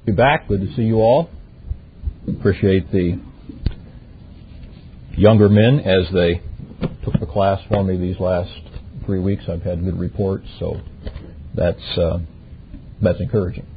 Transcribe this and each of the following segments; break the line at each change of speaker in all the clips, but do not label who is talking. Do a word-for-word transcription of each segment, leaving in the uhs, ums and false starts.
Be back. Good to see you all. Appreciate the younger men as they took the class for me these last three weeks. I've had good reports, so that's uh, that's encouraging.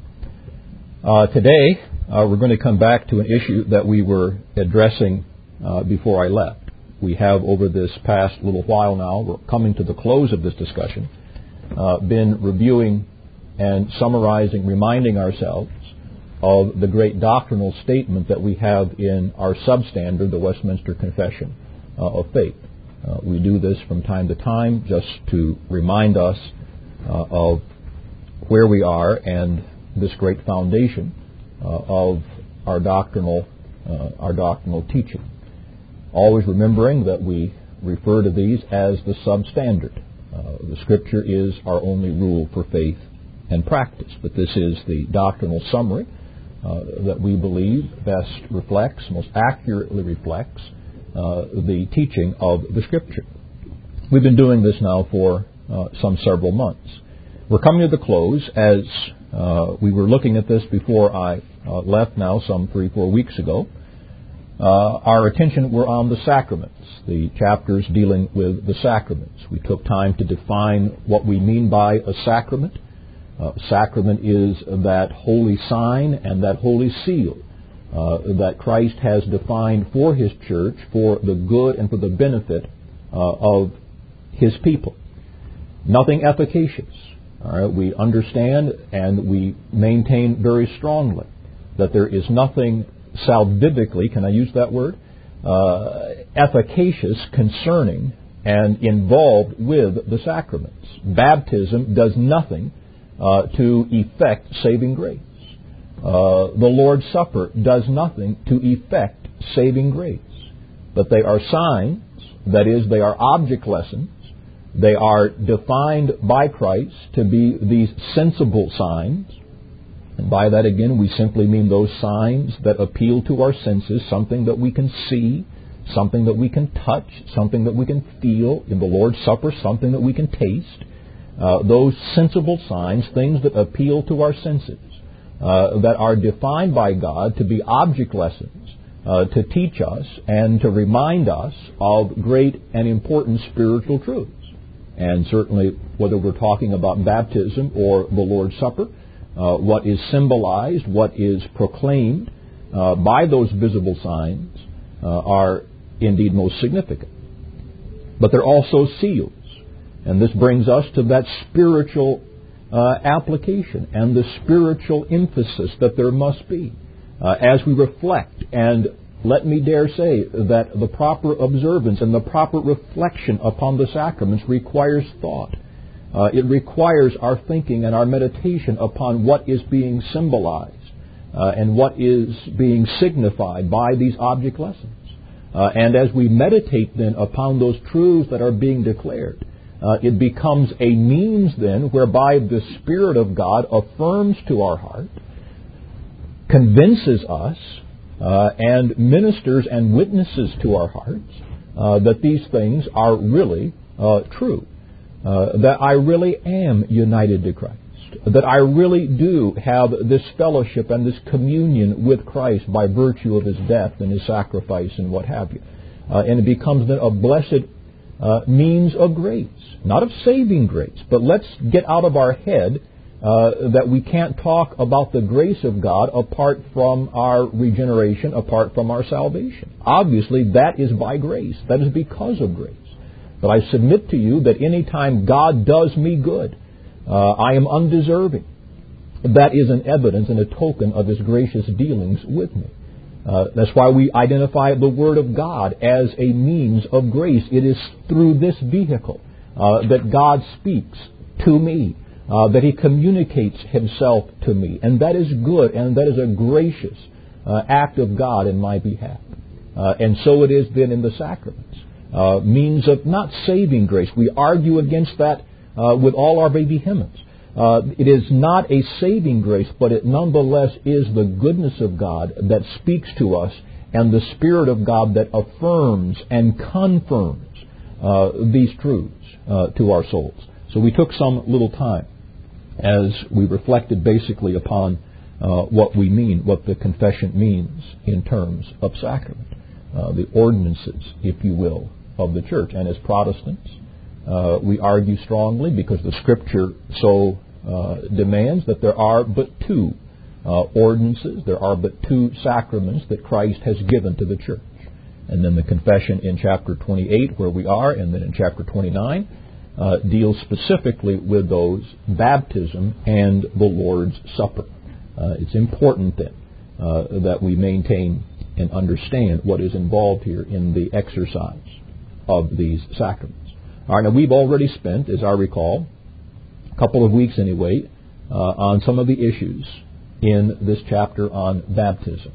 Uh, today, uh, we're going to come back to an issue that we were addressing uh, before I left. We have, over this past little while now, we're coming to the close of this discussion, uh, been reviewing and summarizing, reminding ourselves of the great doctrinal statement that we have in our substandard, the Westminster Confession uh, of Faith. Uh, we do this from time to time just to remind us uh, of where we are and this great foundation uh, of our doctrinal uh, our doctrinal teaching. Always remembering that we refer to these as the substandard. Uh, the Scripture is our only rule for faith and practice, but this is the doctrinal summary uh, that we believe best reflects, most accurately reflects uh, the teaching of the Scripture. We've been doing this now for uh, some several months. We're coming to the close as uh, we were looking at this before I uh, left now some three, four weeks ago. Uh, our attention were on the sacraments, the chapters dealing with the sacraments. We took time to define what we mean by a sacrament. Uh, sacrament is that holy sign and that holy seal uh, that Christ has defined for His church for the good and for the benefit uh, of His people. Nothing efficacious. All right? We understand and we maintain very strongly that there is nothing salvifically, can I use that word, uh, efficacious concerning and involved with the sacraments. Baptism does nothing uh, to effect saving grace. Uh, the Lord's Supper does nothing to effect saving grace. But they are signs, that is, they are object lessons. They are defined by Christ to be these sensible signs. And by that, again, we simply mean those signs that appeal to our senses, something that we can see, something that we can touch, something that we can feel. In the Lord's Supper, something that we can taste. Uh, those sensible signs, things that appeal to our senses, uh, that are defined by God to be object lessons, uh, to teach us and to remind us of great and important spiritual truths. And certainly, whether we're talking about baptism or the Lord's Supper, Uh, what is symbolized, what is proclaimed uh, by those visible signs uh, are indeed most significant. But they're also seals. And this brings us to that spiritual uh, application and the spiritual emphasis that there must be uh, as we reflect. And let me dare say that the proper observance and the proper reflection upon the sacraments requires thought. Uh, it requires our thinking and our meditation upon what is being symbolized uh, and what is being signified by these object lessons. Uh, and as we meditate then upon those truths that are being declared, uh, it becomes a means then whereby the Spirit of God affirms to our heart, convinces us, uh, and ministers and witnesses to our hearts uh, that these things are really uh, true. Uh, that I really am united to Christ, that I really do have this fellowship and this communion with Christ by virtue of His death and His sacrifice and what have you. Uh, and it becomes then a blessed uh, means of grace, not of saving grace, but let's get out of our head uh, that we can't talk about the grace of God apart from our regeneration, apart from our salvation. Obviously, that is by grace. That is because of grace. But I submit to you that any time God does me good, uh, I am undeserving. That is an evidence and a token of His gracious dealings with me. Uh, that's why we identify the Word of God as a means of grace. It is through this vehicle uh, that God speaks to me, uh, that He communicates Himself to me. And that is good, and that is a gracious uh, act of God in my behalf. Uh, and so it is then in the sacraments. Uh, means of not saving grace. We argue against that uh, with all our vehemence. Uh, it is not a saving grace, but it nonetheless is the goodness of God that speaks to us and the Spirit of God that affirms and confirms uh, these truths uh, to our souls. So we took some little time as we reflected basically upon uh, what we mean, what the confession means in terms of sacrament, uh, the ordinances, if you will, of the church. And as Protestants, uh, we argue strongly because the Scripture so uh, demands that there are but two uh, ordinances, there are but two sacraments that Christ has given to the church. And then the confession in chapter twenty-eight, where we are, and then in chapter twenty-nine, uh, deals specifically with those, baptism and the Lord's Supper. Uh, it's important then uh, that we maintain and understand what is involved here in the exercise of these sacraments. All right, now we've already spent, as I recall, a couple of weeks anyway, uh, on some of the issues in this chapter on baptism.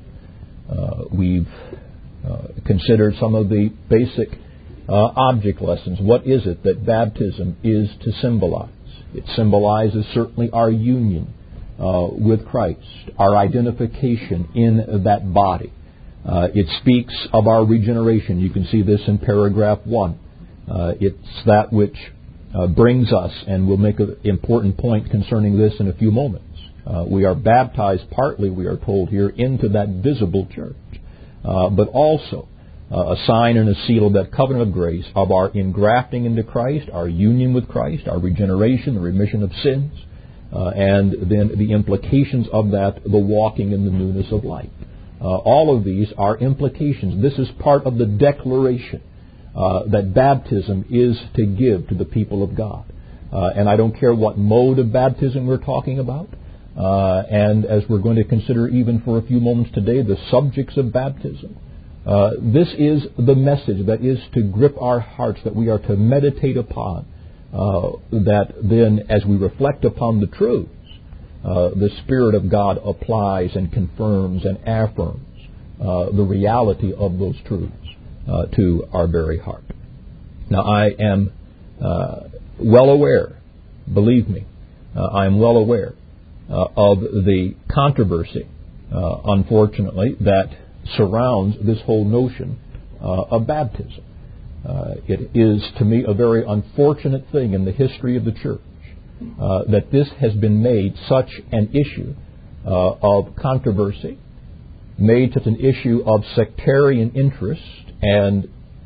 Uh, we've uh, considered some of the basic uh, object lessons. What is it that baptism is to symbolize? It symbolizes certainly our union uh, with Christ, our identification in that body. Uh, it speaks of our regeneration. You can see this in paragraph one. Uh, it's that which uh, brings us, and we'll make an important point concerning this in a few moments. Uh, we are baptized partly, we are told here, into that visible church, uh, but also uh, a sign and a seal of that covenant of grace of our engrafting into Christ, our union with Christ, our regeneration, the remission of sins, uh, and then the implications of that, the walking in the newness of life. Uh, all of these are implications. This is part of the declaration uh, that baptism is to give to the people of God. Uh, and I don't care what mode of baptism we're talking about. Uh, and as we're going to consider even for a few moments today, the subjects of baptism. Uh, this is the message that is to grip our hearts, that we are to meditate upon, uh, that then as we reflect upon the truths, uh, the Spirit of God applies and confirms and affirms uh, the reality of those truths uh, to our very heart. Now, I am uh, well aware, believe me, uh, I am well aware Uh, of the controversy, uh, unfortunately, that surrounds this whole notion uh, of baptism. Uh, it is, to me, a very unfortunate thing in the history of the church uh, that this has been made such an issue uh, of controversy, made such an issue of sectarian interest and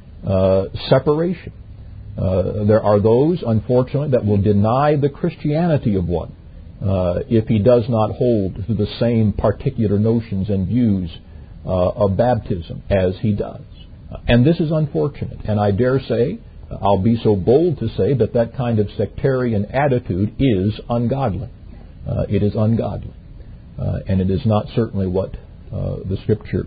uh, separation. Uh, there are those, unfortunately, that will deny the Christianity of one Uh, if he does not hold to the same particular notions and views uh, of baptism as he does. Uh, and this is unfortunate. And I dare say, I'll be so bold to say that that kind of sectarian attitude is ungodly. Uh, it is ungodly. Uh, and it is not certainly what uh, the Scripture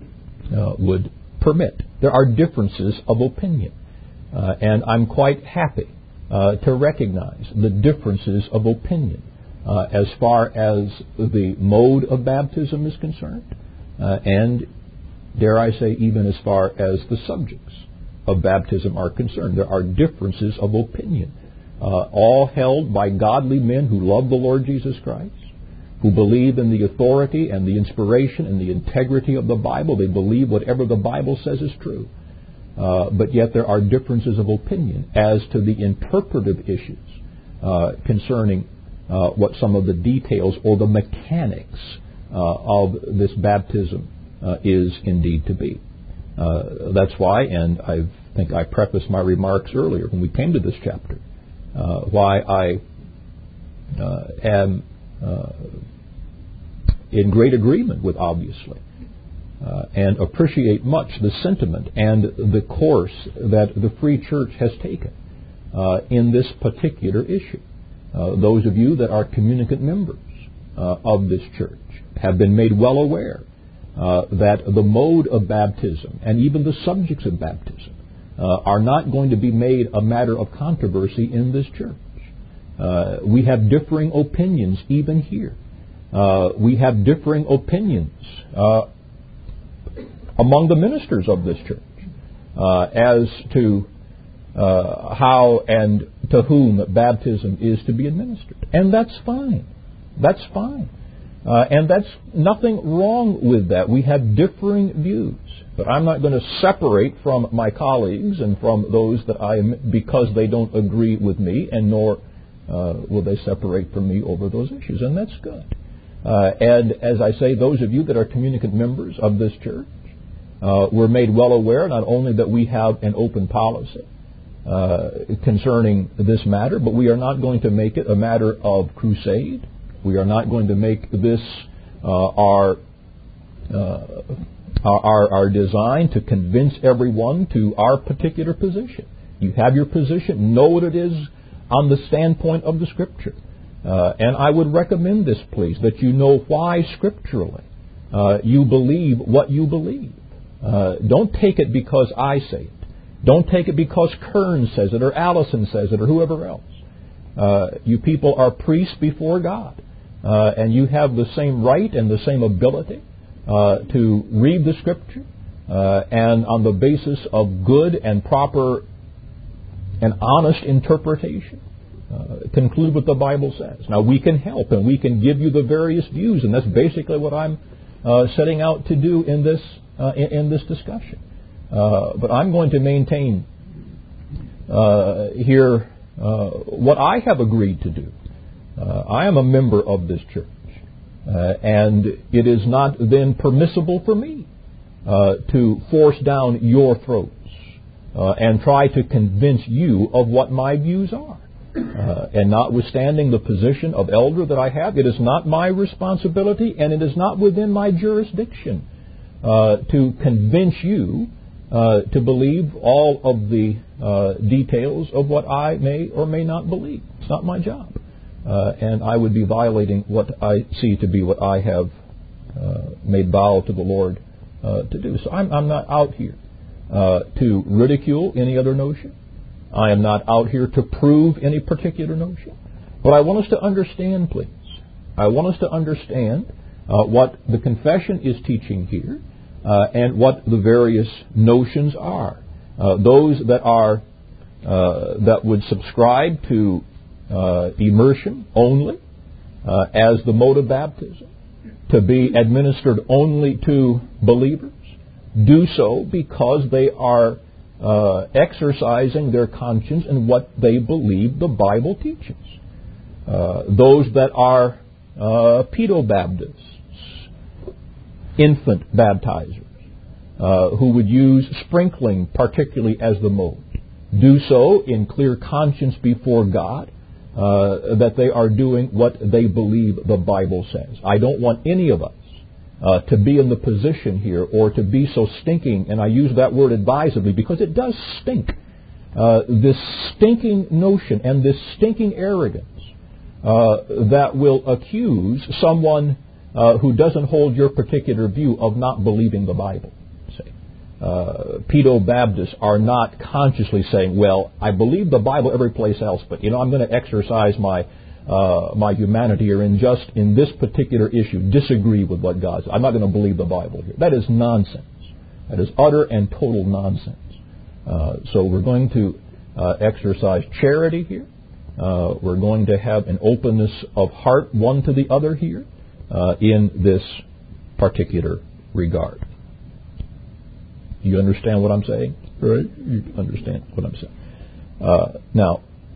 uh, would permit. There are differences of opinion. Uh, and I'm quite happy uh, to recognize the differences of opinion Uh, as far as the mode of baptism is concerned, uh, and, dare I say, even as far as the subjects of baptism are concerned. There are differences of opinion, uh, all held by godly men who love the Lord Jesus Christ, who believe in the authority and the inspiration and the integrity of the Bible. They believe whatever the Bible says is true. Uh, but yet there are differences of opinion as to the interpretive issues uh, concerning Uh, what some of the details or the mechanics uh, of this baptism uh, is indeed to be. Uh, that's why, and I think I prefaced my remarks earlier when we came to this chapter, uh, why I uh, am uh, in great agreement with, obviously, uh, and appreciate much the sentiment and the course that the Free Church has taken uh, in this particular issue. Uh, those of you that are communicant members uh, of this church have been made well aware uh, that the mode of baptism and even the subjects of baptism uh, are not going to be made a matter of controversy in this church. Uh, we have differing opinions even here. Uh, we have differing opinions uh, among the ministers of this church uh, as to Uh, how and to whom baptism is to be administered. And that's fine. That's fine. Uh, and that's nothing wrong with that. We have differing views. But I'm not going to separate from my colleagues and from those that I am because they don't agree with me, and nor uh, will they separate from me over those issues. And that's good. Uh, and as I say, those of you that are communicant members of this church, uh, we're made well aware not only that we have an open policy uh, concerning this matter, but we are not going to make it a matter of crusade. We are not going to make this uh, our, uh, our our design to convince everyone to our particular position. You have your position. Know what it is on the standpoint of the Scripture. Uh, and I would recommend this, please, that you know why scripturally uh, you believe what you believe. Uh, don't take it because I say it. Don't take it because Kern says it or Allison says it or whoever else. Uh, you people are priests before God, uh, and you have the same right and the same ability uh, to read the Scripture uh, and on the basis of good and proper and honest interpretation, Uh, conclude what the Bible says. Now, we can help and we can give you the various views, and that's basically what I'm uh, setting out to do in this uh, in, in this discussion. Uh, but I'm going to maintain uh, here uh, what I have agreed to do. Uh, I am a member of this church, uh, and it is not then permissible for me uh, to force down your throats uh, and try to convince you of what my views are. Uh, and notwithstanding the position of elder that I have, it is not my responsibility and it is not within my jurisdiction uh, to convince you uh, to believe all of the uh, details of what I may or may not believe. It's not my job. Uh, and I would be violating what I see to be what I have uh, made vow to the Lord uh, to do. So I'm, I'm not out here uh, to ridicule any other notion. I am not out here to prove any particular notion. But I want us to understand, please. I want us to understand uh, what the confession is teaching here uh, and what the various notions are. Uh, those that are uh, that would subscribe to uh, immersion only uh, as the mode of baptism, to be administered only to believers, do so because they are Uh, exercising their conscience in what they believe the Bible teaches. Uh, those that are uh, pedo-Baptists, infant baptizers, uh, who would use sprinkling particularly as the mode, do so in clear conscience before God uh, that they are doing what they believe the Bible says. I don't want any of us Uh, to be in the position here or to be so stinking, and I use that word advisedly because it does stink, uh, this stinking notion and this stinking arrogance uh, that will accuse someone uh, who doesn't hold your particular view of not believing the Bible. See, uh, pedo-Baptists are not consciously saying, well, I believe the Bible every place else, but, you know, I'm going to exercise my Uh, my humanity or in just in this particular issue disagree with what God says. I'm not going to believe the Bible here. That is nonsense. That is utter and total nonsense. Uh, so we're going to uh, exercise charity here. Uh, we're going to have an openness of heart one to the other here uh, in this particular regard. You understand what I'm saying? Right? You understand what I'm saying. Uh, now,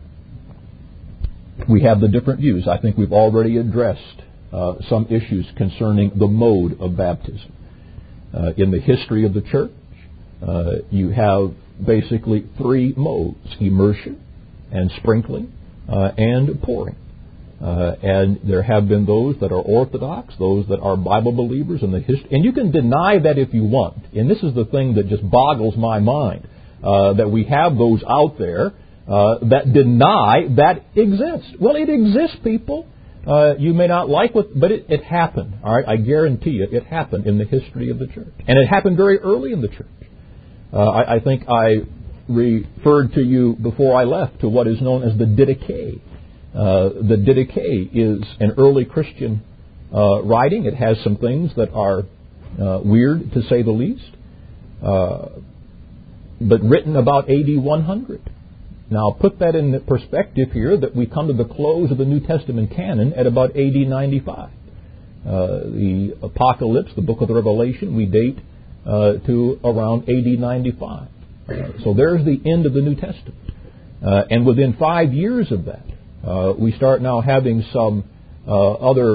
we have the different views. I think we've already addressed uh, some issues concerning the mode of baptism. Uh, in the history of the church, uh, you have basically three modes: immersion and sprinkling uh, and pouring. Uh, and there have been those that are orthodox, those that are Bible believers in the history. And you can deny that if you want. And this is the thing that just boggles my mind, uh, that we have those out there Uh, that deny that exists. Well, it exists, people. Uh, you may not like what, but it, it happened. All right, I guarantee you, it happened in the history of the church, and it happened very early in the church. Uh, I, I think I referred to you before I left to what is known as the Didache. Uh, the Didache is an early Christian uh, writing. It has some things that are uh, weird, to say the least, uh, but written about A D one hundred. Now, put that in perspective here, that we come to the close of the New Testament canon at about A D ninety-five. Uh, the Apocalypse, the book of the Revelation, we date uh, to around A D ninety-five. Uh, so there's the end of the New Testament. Uh, and within five years of that, uh, we start now having some uh, other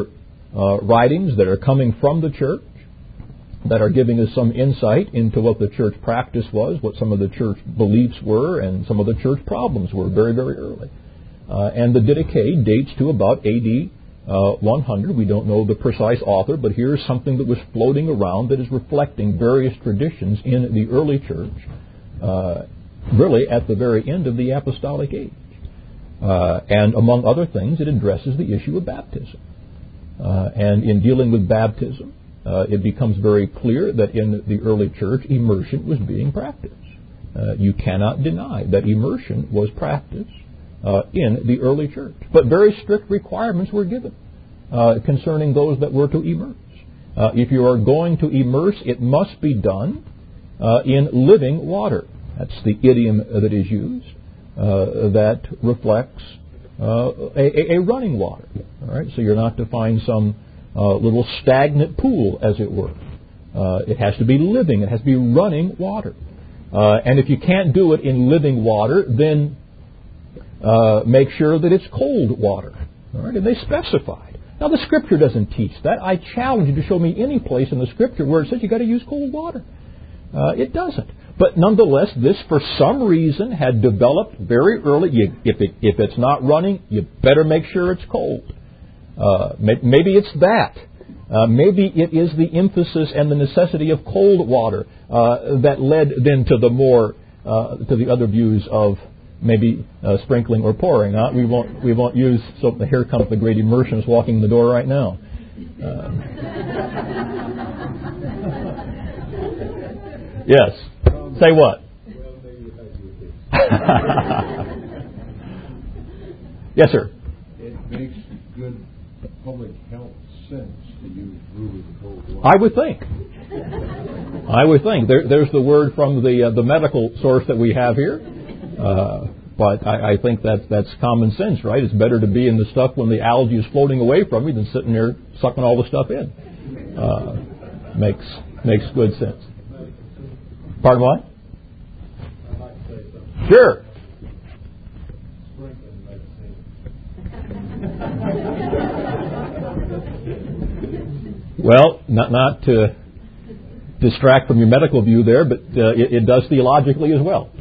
uh, writings that are coming from the church, that are giving us some insight into what the church practice was, what some of the church beliefs were, and some of the church problems were very, very early. Uh, and the Didache dates to about A D uh, one hundred. We don't know the precise author, but here's something that was floating around that is reflecting various traditions in the early church, uh, really at the very end of the apostolic age. Uh, and among other things, it addresses the issue of baptism. Uh, and in dealing with baptism, uh, it becomes very clear that in the early church, immersion was being practiced. Uh, you cannot deny that immersion was practiced uh, in the early church. But very strict requirements were given uh, concerning those that were to immerse. Uh, if you are going to immerse, it must be done uh, in living water. That's the idiom that is used uh, that reflects uh, a, a running water. All right, so you're not to find some uh, little stagnant pool, as it were. Uh, it has to be living. It has to be running water. Uh, and if you can't do it in living water, then uh, make sure that it's cold water. All right, and they specified. Now, the Scripture doesn't teach that. I challenge you to show me any place in the Scripture where it says you've got to use cold water. Uh, it doesn't. But nonetheless, this, for some reason, had developed very early. You, if, it, if it's not running, you better make sure it's cold. Uh, maybe it's that. Uh, maybe it is the emphasis and the necessity of cold water uh, that led then to the more uh, to the other views of maybe uh, sprinkling or pouring. Uh, we won't we won't use. So here comes the great immersionist walking in the door right now. Uh, yes. Say what? Yes, sir.
It makes good public health sense to use really cold water.
I would think. I would think. There, there's the word from the uh, the medical source that we have here, uh, but I, I think that's that's common sense, right? It's better to be in the stuff when the algae is floating away from you than sitting there sucking all the stuff in. Uh, makes makes good sense. Pardon what?
I'd like to say something.
Sure.
Sprinkling medicine.
Well, not not to distract from your medical view there, but uh, it, it does theologically as well.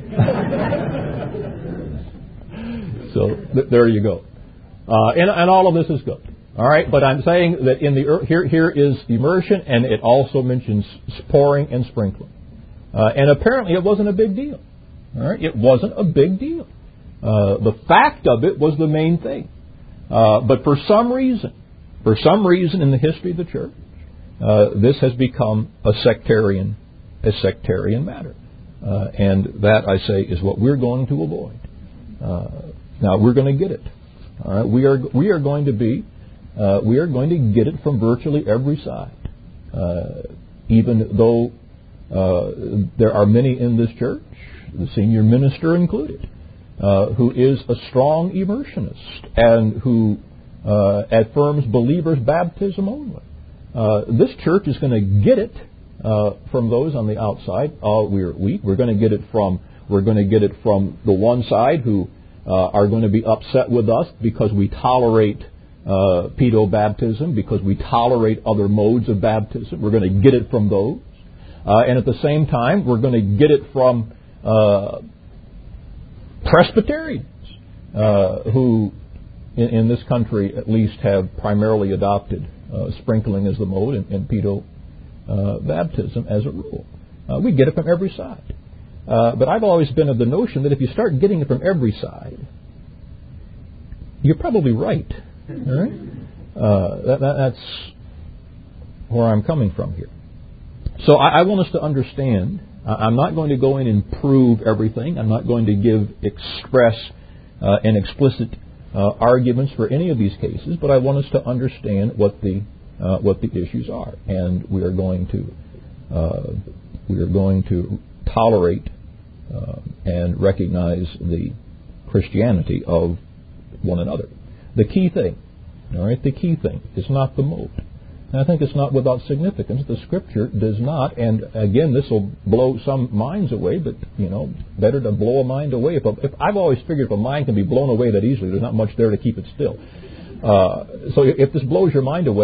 So th- there you go. Uh, and, and all of this is good. All right, but I'm saying that in the here here is immersion, and it also mentions pouring and sprinkling. Uh, and apparently it wasn't a big deal. All right, it wasn't a big deal. Uh, the fact of it was the main thing. Uh, but for some reason, for some reason in the history of the church, uh, this has become a sectarian, a sectarian matter. Uh, and that, I say, is what we're going to avoid. Uh, now we're going to get it. All right, we are we are going to be uh, we are going to get it from virtually every side, uh, even though. Uh, there are many in this church, the senior minister included, uh, who is a strong immersionist and who uh, affirms believers' baptism only. Uh, this church is going to get it uh, from those on the outside. Uh, we're weak. We're going to get it from we're going to get it from the one side who uh, are going to be upset with us because we tolerate uh, pedo-baptism, because we tolerate other modes of baptism. We're going to get it from those. Uh, and at the same time, we're going to get it from uh, Presbyterians uh, who, in, in this country at least, have primarily adopted uh, sprinkling as the mode and, and pedo uh, baptism as a rule. Uh, we get it from every side. Uh, but I've always been of the notion that if you start getting it from every side, you're probably right. All right? Uh, that, that, that's where I'm coming from here. So I, I want us to understand, uh, I'm not going to go in and prove everything. I'm not going to give express uh, and explicit uh, arguments for any of these cases, but I want us to understand what the uh, what the issues are, and we are going to uh, we are going to tolerate uh, and recognize the Christianity of one another. The key thing, all right, the key thing is not the mode. And I think it's not without significance. The Scripture does not, and again, this will blow some minds away, but, you know, better to blow a mind away. If, a, if I've always figured if a mind can be blown away that easily, there's not much there to keep it still. Uh, so if this blows your mind away,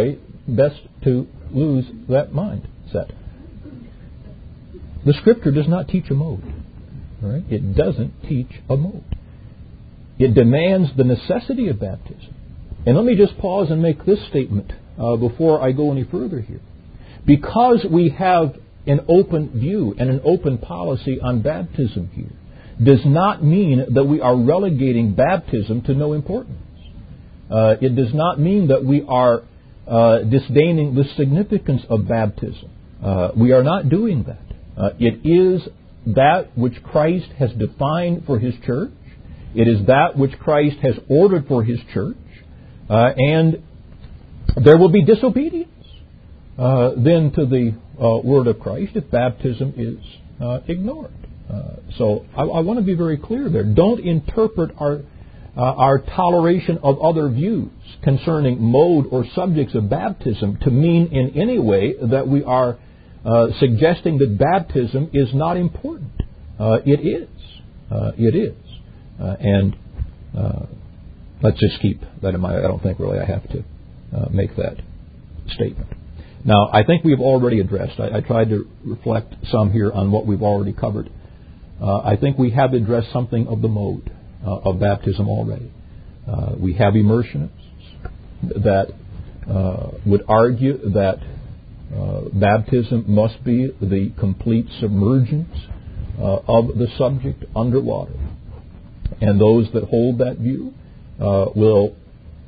best to lose that mindset. The Scripture does not teach a mode. All right? It doesn't teach a mode. It demands the necessity of baptism. And let me just pause and make this statement uh, before I go any further here. Because we have an open view and an open policy on baptism here, does not mean that we are relegating baptism to no importance. Uh, it does not mean that we are uh, disdaining the significance of baptism. Uh, we are not doing that. Uh, it is that which Christ has defined for His church. It is that which Christ has ordered for His church. Uh, and there will be disobedience uh, then to the uh, Word of Christ if baptism is uh, ignored. Uh, so I, I want to be very clear there. Don't interpret our uh, our toleration of other views concerning mode or subjects of baptism to mean in any way that we are uh, suggesting that baptism is not important. Uh, it is. Uh, it is. Uh, and uh, let's just keep that in mind. I don't think really I have to uh, make that statement. Now, I think we've already addressed. I, I tried to reflect some here on what we've already covered. Uh, I think we have addressed something of the mode uh, of baptism already. Uh, we have immersionists that uh, would argue that uh, baptism must be the complete submergence uh, of the subject underwater. And those that hold that view uh, will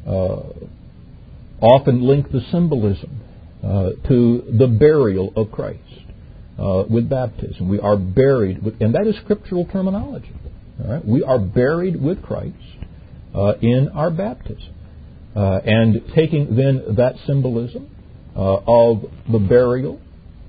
uh, often link the symbolism uh, to the burial of Christ. Uh, with baptism. We are buried with, and that is scriptural terminology. All right? We are buried with Christ uh, in our baptism. Uh, and taking then that symbolism uh, of the burial,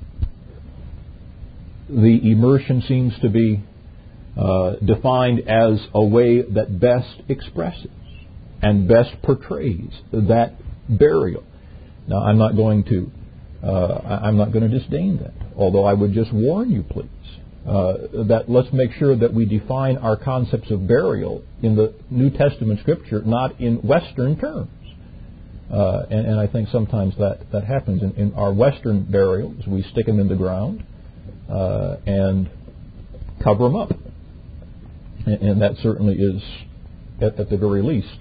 the immersion seems to be uh, defined as a way that best expresses and best portrays that burial. Now, I'm not going to uh, I'm not going to disdain that. Although I would just warn you, please, uh, that let's make sure that we define our concepts of burial in the New Testament Scripture, not in Western terms. Uh, and, and I think sometimes that, that happens. In, in our Western burials, we stick them in the ground uh, and cover them up. And, and that certainly is, at, at the very least,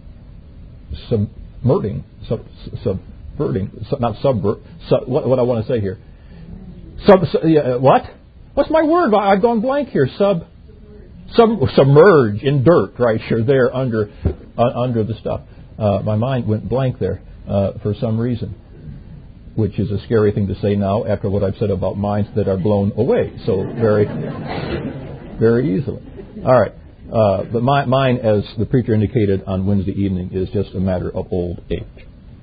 submerting, sub, subverting, sub, not subvert, sub, what, what I want to say here. Sub, sub yeah, what? What's my word? I've gone blank here. Sub, sub, submerge in dirt, right? You're there under, uh, under the stuff. Uh, my mind went blank there uh, for some reason, which is a scary thing to say now after what I've said about minds that are blown away so very, very easily. All right, uh, but my, mine, as the preacher indicated on Wednesday evening, is just a matter of old age,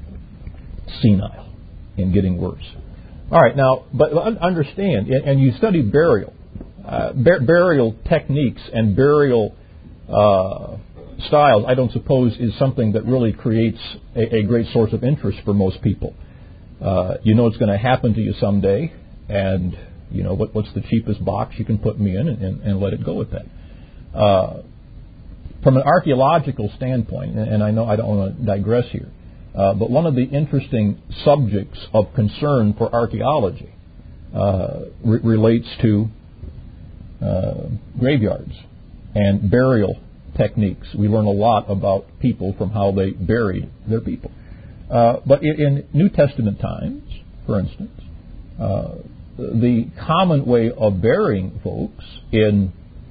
senile, and getting worse. All right, now, but understand, and you study burial, uh, bur- burial techniques and burial uh, styles, I don't suppose is something that really creates a, a great source of interest for most people. Uh, you know it's going to happen to you someday, and you know what, what's the cheapest box you can put me in, and, and, and let it go with that. Uh, from an archaeological standpoint, and, and I know I don't want to digress here, Uh, but one of the interesting subjects of concern for archaeology uh, re- relates to uh, graveyards and burial techniques. We learn a lot about people from how they buried their people. Uh, but in, in New Testament times, for instance, uh, the common way of burying folks in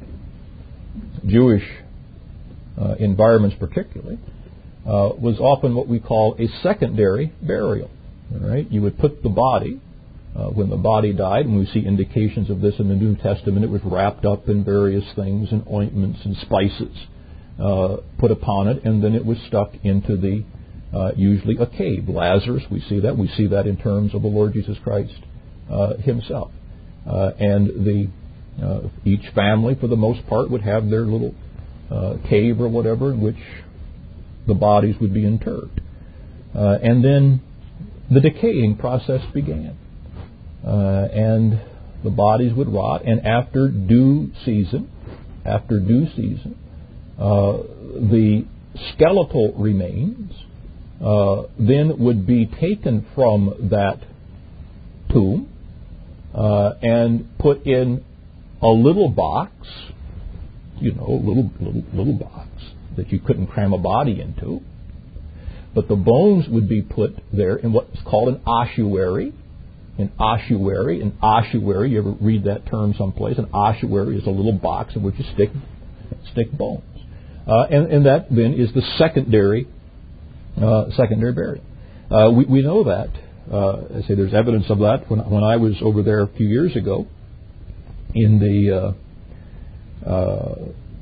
Jewish uh, environments particularly Uh, was often what we call a secondary burial. All right? You would put the body, uh, when the body died, and we see indications of this in the New Testament, it was wrapped up in various things and ointments and spices uh, put upon it, and then it was stuck into the, uh, usually a cave. Lazarus, we see that. We see that in terms of the Lord Jesus Christ uh, himself. Uh, and the uh, each family, for the most part, would have their little uh, cave or whatever in which the bodies would be interred. Uh, and then the decaying process began. Uh, and the bodies would rot, and after due season, after due season, uh, the skeletal remains uh, then would be taken from that tomb uh, and put in a little box, you know, a little, little, little box that you couldn't cram a body into. But the bones would be put there in what's called an ossuary. An ossuary, an ossuary, you ever read that term someplace? An ossuary is a little box in which you stick stick bones. Uh, and, and that then is the secondary uh, secondary burial. Uh, we, we know that. Uh, I say there's evidence of that. When, when I was over there a few years ago in the uh, uh,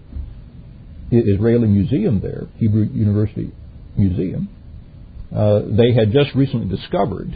Israeli Museum there, Hebrew University Museum, uh, they had just recently discovered,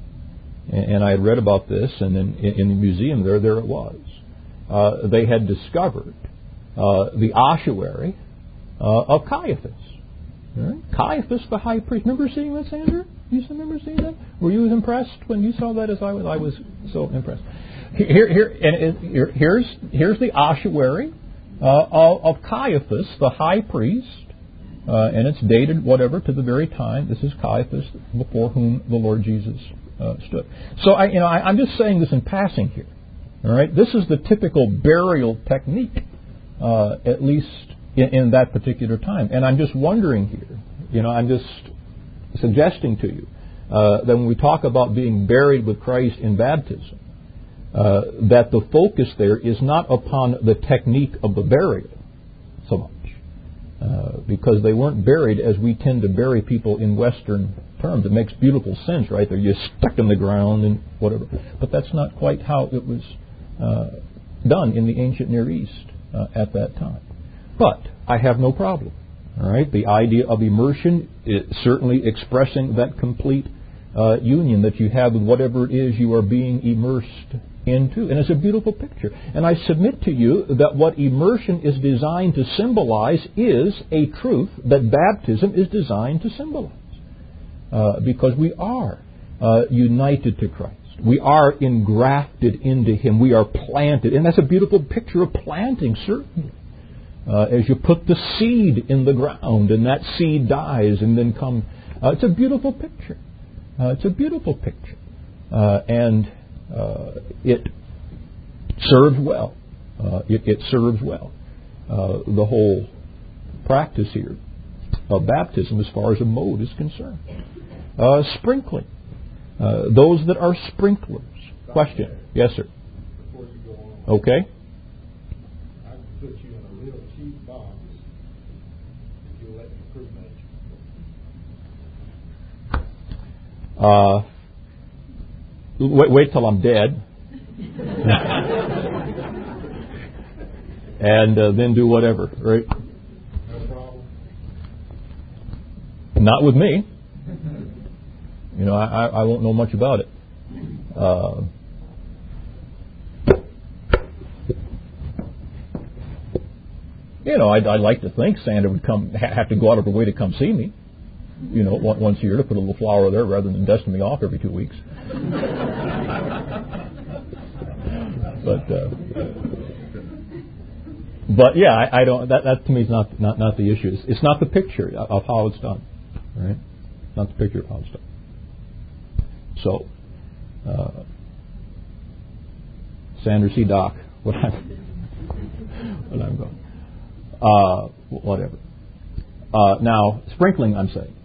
and I had read about this, and in, in the museum there, there it was. Uh, they had discovered uh, the ossuary uh, of Caiaphas. Right? Caiaphas, the high priest. Remember seeing that, Sandra? You remember seeing that? Were you as impressed when you saw that as I was? I was so impressed. Here, here, and here, here's here's the ossuary uh, of, of Caiaphas, the high priest, uh, and it's dated whatever to the very time. This is Caiaphas before whom the Lord Jesus Uh, stood. So I, you know, I, I'm just saying this in passing here. All right, this is the typical burial technique, uh, at least in, in that particular time. And I'm just wondering here. You know, I'm just suggesting to you uh, that when we talk about being buried with Christ in baptism, uh, that the focus there is not upon the technique of the burial so much, uh, because they weren't buried as we tend to bury people in Western terms. It makes beautiful sense, right? They're just stuck in the ground and whatever. But that's not quite how it was uh, done in the ancient Near East uh, at that time. But I have no problem. All right, the idea of immersion is certainly expressing that complete uh, union that you have with whatever it is you are being immersed into, and it's a beautiful picture. And I submit to you that what immersion is designed to symbolize is a truth that baptism is designed to symbolize. Uh, because we are uh, united to Christ. We are engrafted into Him. We are planted. And that's a beautiful picture of planting, certainly. Uh, as you put the seed in the ground and that seed dies and then comes. Uh, it's a beautiful picture. Uh, it's a beautiful picture. Uh, and uh, it serves well. Uh, it, it serves well. Uh, the whole practice here of baptism as far as a mode is concerned. Uh, sprinkling. Uh, those that are sprinklers. Question. Yes, sir.
Before you go on.
Okay.
I can put you in a real cheap box if you'll let me cremate you.
Uh, wait, wait till I'm dead. and uh, then do whatever, right?
No problem.
Not with me. You know, I, I won't know much about it. Uh, you know, I'd, I'd like to think Santa would come have to go out of her way to come see me. You know, once a year to put a little flower there rather than dusting me off every two weeks. but, uh, but yeah, I, I don't. That, that to me is not not, not the issue. It's, it's not the picture of how it's done, right? Not the picture of how it's done. So, uh, Sanders C. Doc, what I'm, what I'm going, uh, whatever. Uh, now, sprinkling, I'm saying,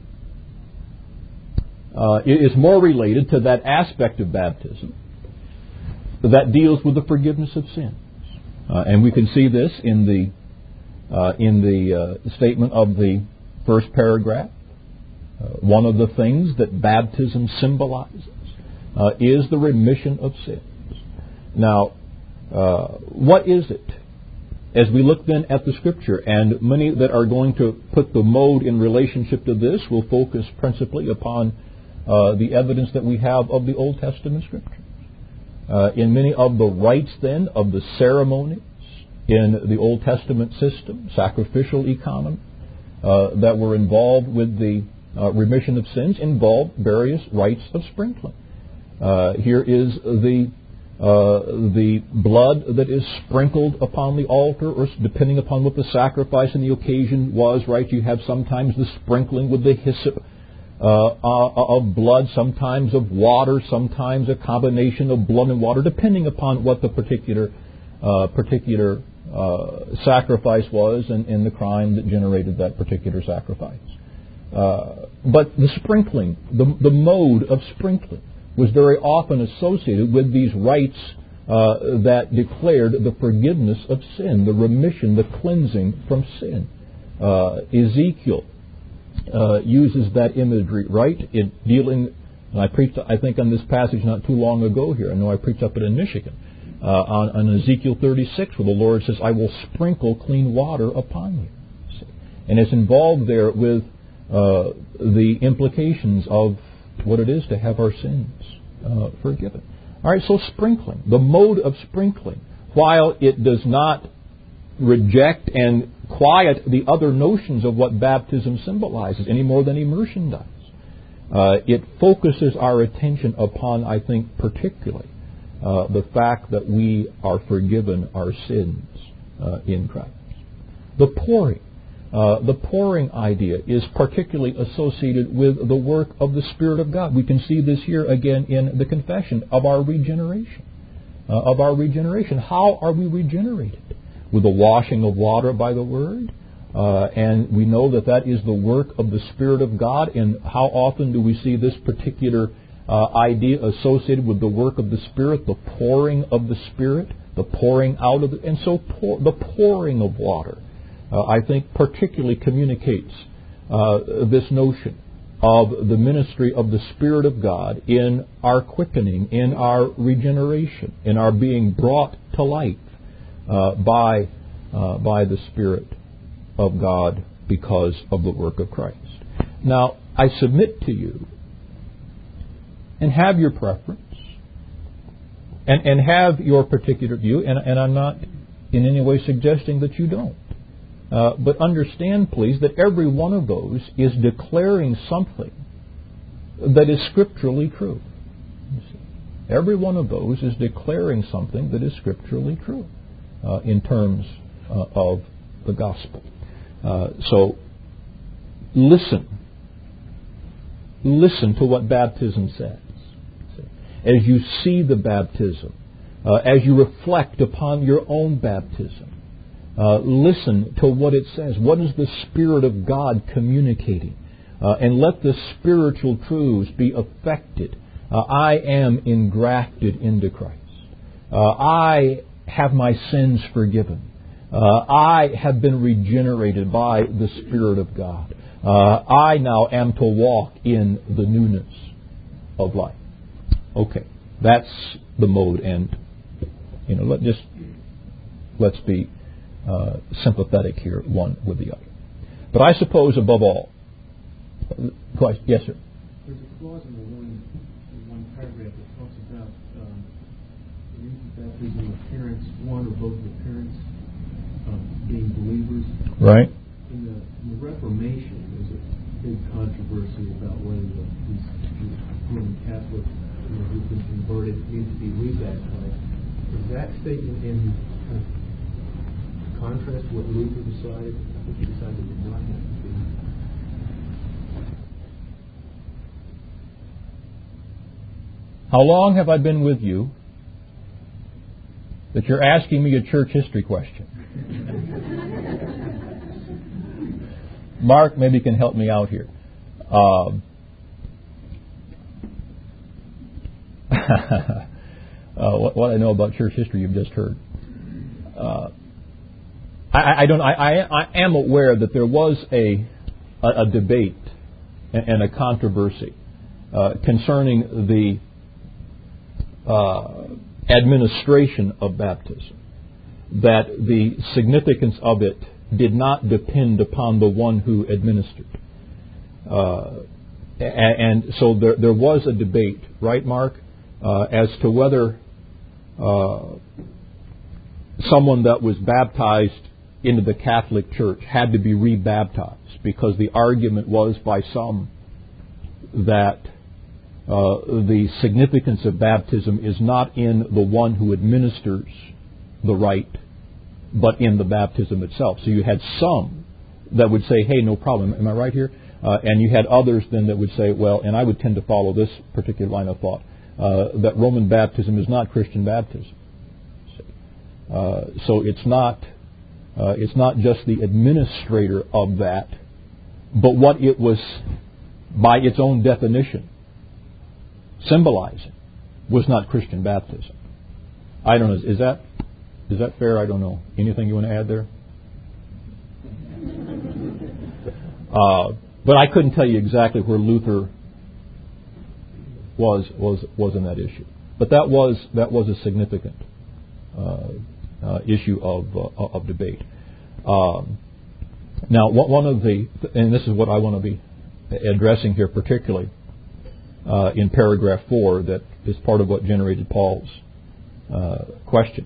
uh, is more related to that aspect of baptism that deals with the forgiveness of sins, uh, and we can see this in the uh, in the uh, statement of the first paragraph. Uh, one of the things that baptism symbolizes uh, is the remission of sins. Now, uh, what is it? As we look then at the Scripture, and many that are going to put the mode in relationship to this will focus principally upon uh, the evidence that we have of the Old Testament Scriptures. Uh, in many of the rites then of the ceremonies in the Old Testament system, sacrificial economy, uh, that were involved with the Uh, remission of sins involved various rites of sprinkling. Uh, here is the uh, the blood that is sprinkled upon the altar, or depending upon what the sacrifice and the occasion was, right? You have sometimes the sprinkling with the hyssop uh, uh, of blood, sometimes of water, sometimes a combination of blood and water, depending upon what the particular uh, particular uh, sacrifice was and, and the crime that generated that particular sacrifice. Uh, but the sprinkling, the, the mode of sprinkling, was very often associated with these rites uh, that declared the forgiveness of sin, the remission, the cleansing from sin. Uh, Ezekiel uh, uses that imagery, right? In dealing, and I preached, I think, on this passage not too long ago here. I know I preached up it in Michigan uh, on, on Ezekiel thirty-six, where the Lord says, "I will sprinkle clean water upon you." See? And it's involved there with uh, the implications of what it is to have our sins uh, forgiven. All right, so sprinkling, the mode of sprinkling, while it does not reject and quiet the other notions of what baptism symbolizes any more than immersion does, uh, it focuses our attention upon, I think, particularly uh, the fact that we are forgiven our sins uh, in Christ. The pouring. Uh, the pouring idea is particularly associated with the work of the Spirit of God. We can see this here again in the confession of our regeneration. Uh, of our regeneration. How are we regenerated? With the washing of water by the Word. Uh, and we know that that is the work of the Spirit of God. And how often do we see this particular uh, idea associated with the work of the Spirit, the pouring of the Spirit, the pouring out of it? And so pour, the pouring of water, Uh, I think, particularly communicates uh, this notion of the ministry of the Spirit of God in our quickening, in our regeneration, in our being brought to life uh, by uh, by the Spirit of God because of the work of Christ. Now, I submit to you, and have your preference, and, and have your particular view, and, and I'm not in any way suggesting that you don't. Uh, but understand, please, that every one of those is declaring something that is scripturally true. You see. Every one of those is declaring something that is scripturally true uh, in terms uh, of the gospel. Uh, so, listen. Listen to what baptism says. See. As you see the baptism, uh, as you reflect upon your own baptism, Uh, listen to what it says. What is the Spirit of God communicating? Uh, and let the spiritual truths be affected. Uh, I am engrafted into Christ. Uh, I have my sins forgiven. Uh, I have been regenerated by the Spirit of God. Uh, I now am to walk in the newness of life. Okay, that's the mode. And you know, let just let's be Uh, sympathetic here, one with the other. But I suppose, above all, question, yes, sir.
There's a clause in the one, in one paragraph that talks about um, the infant baptism of parents, one or both of the parents um, being believers.
Right.
In the, in the Reformation, there's a big controversy about whether the, these Roman Catholics, you know, who've been converted need to be rebaptized. Is that statement in uh, contrast to what Luther decided? I think he decided it did not have to be.
How long have I been with you that you're asking me a church history question? Mark maybe can help me out here. Um, uh, what, what I know about church history you've just heard. Uh, I, I don't. I, I, I am aware that there was a a, a debate and, and a controversy uh, concerning the uh, administration of baptism. That the significance of it did not depend upon the one who administered. Uh, and, and so there there was a debate, right, Mark, uh, as to whether uh, someone that was baptized into the Catholic Church had to be rebaptized, because the argument was by some that uh, the significance of baptism is not in the one who administers the rite, but in the baptism itself. So you had some that would say, hey, no problem. Am I right here? Uh, and you had others then that would say, well, and I would tend to follow this particular line of thought, uh, that Roman baptism is not Christian baptism. Uh, so it's not uh, it's not just the administrator of that, but what it was, by its own definition, symbolizing, was not Christian baptism. I don't know. Is that is that fair? I don't know. Anything you want to add there? Uh, but I couldn't tell you exactly where Luther was was was in that issue. But that was that was a significant uh, uh, issue of uh, of debate. Um, now, one of the, and this is what I want to be addressing here particularly uh, in paragraph four, that is part of what generated Paul's uh, question.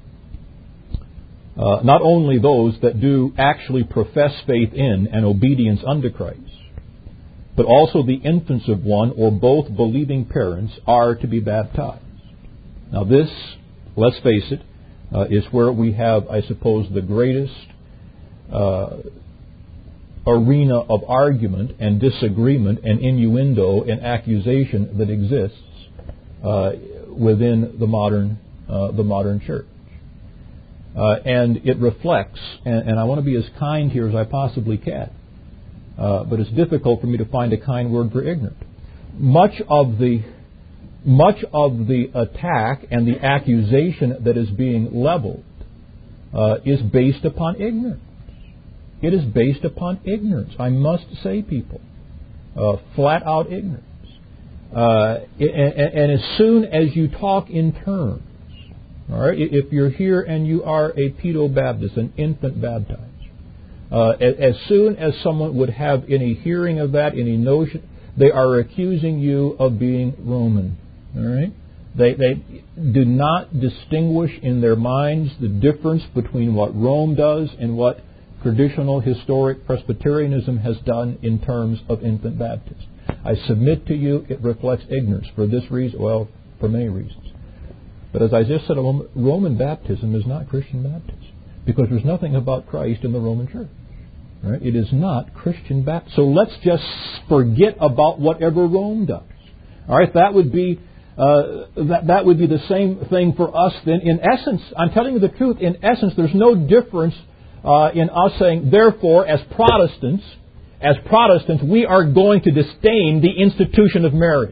Uh, not only those that do actually profess faith in and obedience unto Christ, but also the infants of one or both believing parents are to be baptized. Now this, let's face it, uh, is where we have, I suppose, the greatest uh, arena of argument and disagreement and innuendo and accusation that exists uh, within the modern uh, the modern church. Uh, and it reflects, and, and I want to be as kind here as I possibly can, uh, but it's difficult for me to find a kind word for ignorant. Much of the much of the attack and the accusation that is being leveled uh, is based upon ignorance. It is based upon ignorance. I must say, people, uh, flat out ignorance. Uh, and, and as soon as you talk in terms, all right, if you're here and you are a pedo-Baptist, an infant baptized, uh, as soon as someone would have any hearing of that, any notion, they are accusing you of being Roman. All right, they they do not distinguish in their minds the difference between what Rome does and what traditional historic Presbyterianism has done in terms of infant baptism. I submit to you, it reflects ignorance for this reason. Well, for many reasons. But as I just said, Roman baptism is not Christian baptism, because there's nothing about Christ in the Roman Church. Right? It is not Christian baptism. So let's just forget about whatever Rome does. All right, that would be uh, that that would be the same thing for us. Then, in essence, I'm telling you the truth. In essence, there's no difference uh, in us saying, therefore, as Protestants, as Protestants, we are going to disdain the institution of marriage.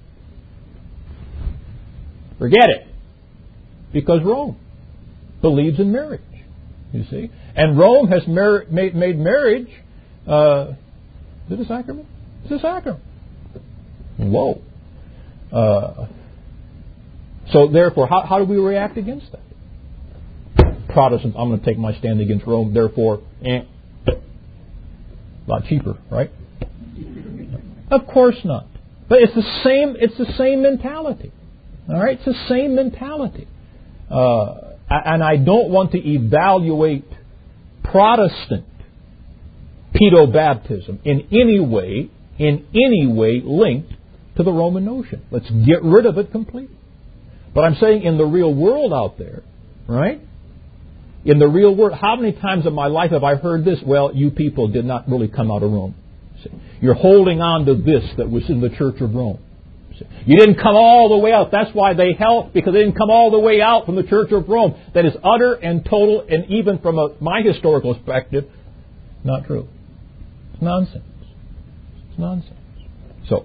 Forget it. Because Rome believes in marriage, you see. And Rome has mar- made, made marriage, uh, is it a sacrament? It's a sacrament. Whoa. Uh, so therefore, how, how do we react against that? Protestants, I'm going to take my stand against Rome, therefore, eh, a lot cheaper, right? Of course not. But it's the same, it's the same mentality. All right? It's the same mentality. Uh, and I don't want to evaluate Protestant pedo-baptism in any way, in any way linked to the Roman notion. Let's get rid of it completely. But I'm saying in the real world out there, right? In the real world, how many times in my life have I heard this? Well, you people did not really come out of Rome. See, you're holding on to this that was in the Church of Rome. You didn't come all the way out. That's why they held, because they didn't come all the way out from the Church of Rome. That is utter and total, and even from a, my historical perspective, not true. It's nonsense. It's nonsense. So,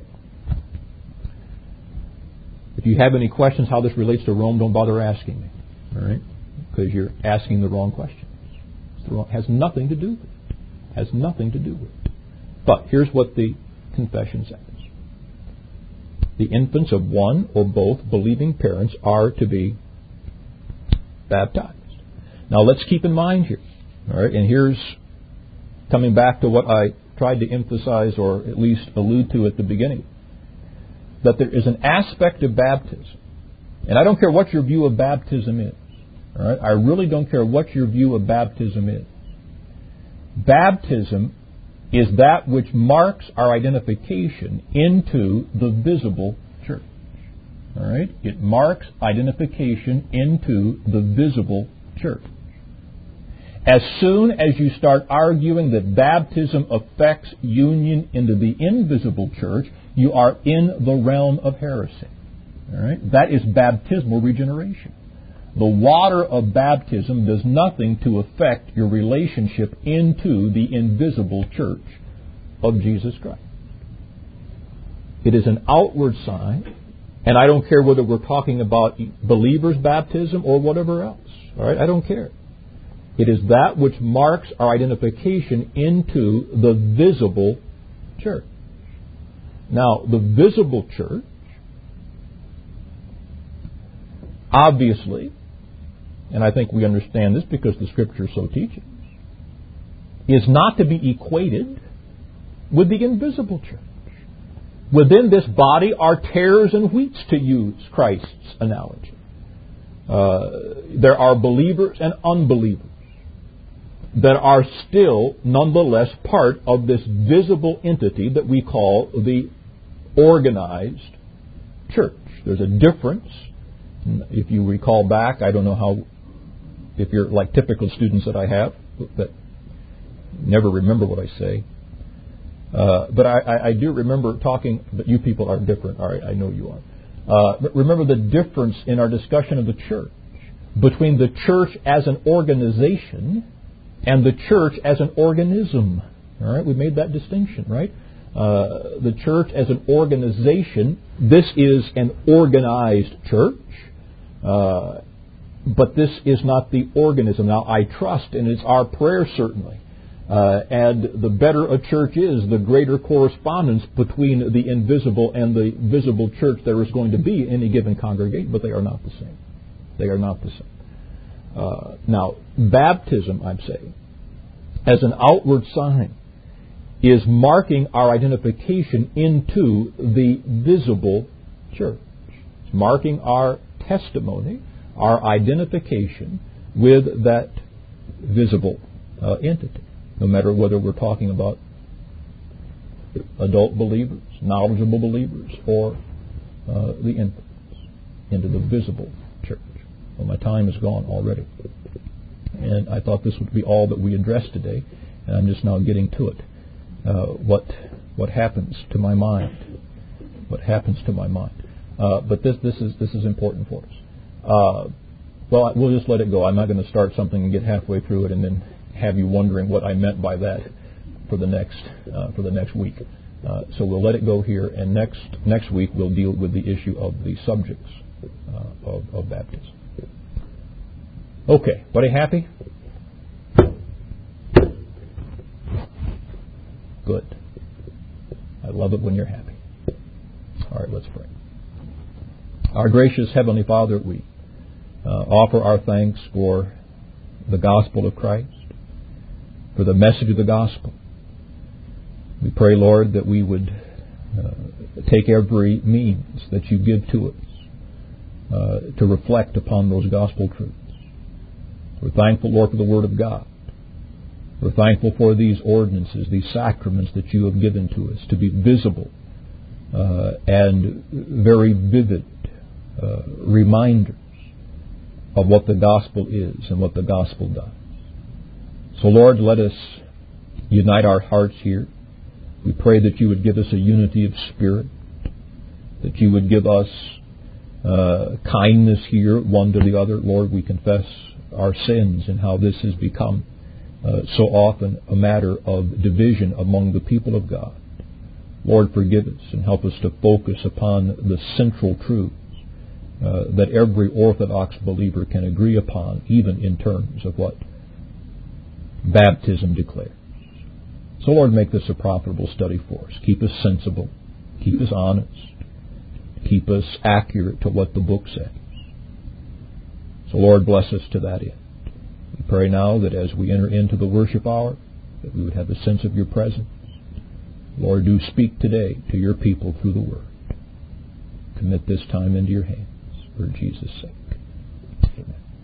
if you have any questions how this relates to Rome, don't bother asking me. All right? Because you're asking the wrong questions. It has nothing to do with it. Has nothing to do with it. But here's what the confession says. The infants of one or both believing parents are to be baptized. Now let's keep in mind here, all right, and here's coming back to what I tried to emphasize or at least allude to at the beginning, that there is an aspect of baptism, and I don't care what your view of baptism is, all right, I really don't care what your view of baptism is. Baptism is that which marks our identification into the visible church. All right? It marks identification into the visible church. As soon as you start arguing that baptism affects union into the invisible church, you are in the realm of heresy. All right? That is baptismal regeneration. The water of baptism does nothing to affect your relationship into the invisible church of Jesus Christ. It is an outward sign, and I don't care whether we're talking about believers' baptism or whatever else. All right? I don't care. It is that which marks our identification into the visible church. Now, the visible church, obviously, and I think we understand this because the Scripture so teaches, is not to be equated with the invisible church. Within this body are tares and wheats, to use Christ's analogy. Uh, there are believers and unbelievers that are still nonetheless part of this visible entity that we call the organized church. There's a difference. If you recall back, I don't know how, if you're like typical students that I have, that never remember what I say. Uh, but I, I, I do remember talking, but you people are different. All right, I know you are. Uh, but remember the difference in our discussion of the church between the church as an organization and the church as an organism. All right, we made that distinction, right? Uh, the church as an organization, this is an organized church, uh, but this is not the organism. Now, I trust, and it's our prayer certainly, uh, and the better a church is, the greater correspondence between the invisible and the visible church there is going to be in any given congregation, but they are not the same. They are not the same. Uh, now, baptism, I'm saying, as an outward sign, is marking our identification into the visible church. It's marking our testimony, our identification with that visible uh, entity, no matter whether we're talking about adult believers, knowledgeable believers, or uh, the infants, into the visible church. Well, my time is gone already. And I thought this would be all that we addressed today, and I'm just now getting to it. Uh, what what happens to my mind? What happens to my mind? Uh, but this this is this is important for us. Uh, well, we'll just let it go. I'm not going to start something and get halfway through it and then have you wondering what I meant by that for the next uh, for the next week. Uh, so we'll let it go here, and next next week we'll deal with the issue of the subjects uh, of, of baptism. Okay, buddy, happy? Good. I love it when you're happy. All right, let's pray. Our gracious Heavenly Father, we uh, offer our thanks for the gospel of Christ, for the message of the gospel. We pray, Lord, that we would uh, take every means that you give to us uh, to reflect upon those gospel truths. We're thankful, Lord, for the Word of God. We're thankful for these ordinances, these sacraments that you have given to us to be visible uh, and very vivid uh, reminders of what the gospel is and what the gospel does. So, Lord, let us unite our hearts here. We pray that you would give us a unity of spirit, that you would give us uh, kindness here, one to the other. Lord, we confess our sins and how this has become uh, so often a matter of division among the people of God. Lord, forgive us and help us to focus upon the central truths uh, that every Orthodox believer can agree upon, even in terms of what baptism declares. So, Lord, make this a profitable study for us. Keep us sensible. Keep us honest. Keep us accurate to what the book says. So, Lord, bless us to that end. We pray now that as we enter into the worship hour, that we would have a sense of your presence. Lord, do speak today to your people through the Word. Commit this time into your hands for Jesus' sake.